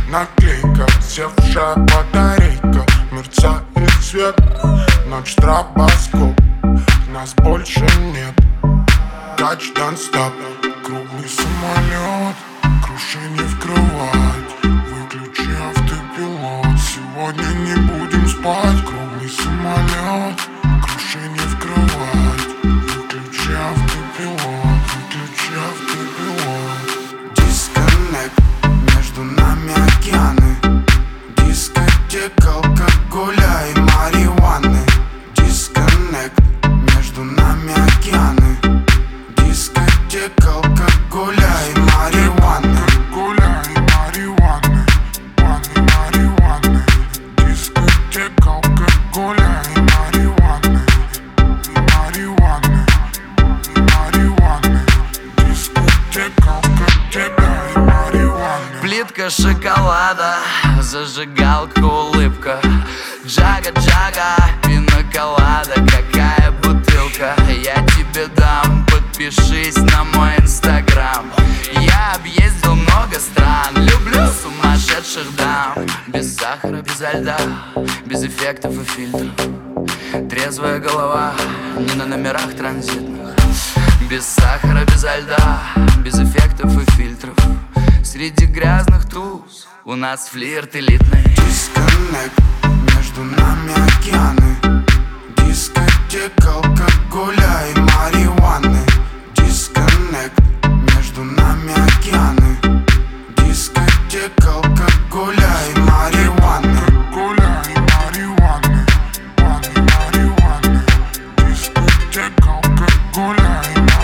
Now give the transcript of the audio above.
наклейка, севшая батарейка, мерцает свет, ночь стробоскоп, нас больше нет. Touchdown stop, круглый самолет, крушение в кровать, выключи автопилот. Сегодня не будем спать. Круглый самолет, крушение в кровать, выключи автопилот, выключи автопилот. Дисконнект, между нами океаны, дискотека алкоголя и марихуаны. Дисконнект, между нами океаны, дискотека алкоголя и марихуаны. Алкоголя и марихуаны, марихуаны. Дискотека алкоголя и марихуаны, марихуаны. Дискотека алкоголя и марихуаны. Плитка шоколада, зажигалка, улыбка, джага-джага, пина-колада, какая бутылка. Я тебе дам, подпишись на мой инстаграм. Я объездил много стран, люблю сумасшедших дам. Без сахара, безо льда, без эффектов и фильтров. Трезвая голова, не на номерах транзитных. Без сахара, безо льда, без эффектов и фильтров. Среди грязных туз у нас флирт элитный. Дисконнект, между нами океаны, дискотека алкоголя и марихуаны. Дисконнект, между нами океаны, дискотека алкоголя и марихуаны. Алкоголя и марихуаны, марихуаны. Дискотека алкоголя и марихуаны.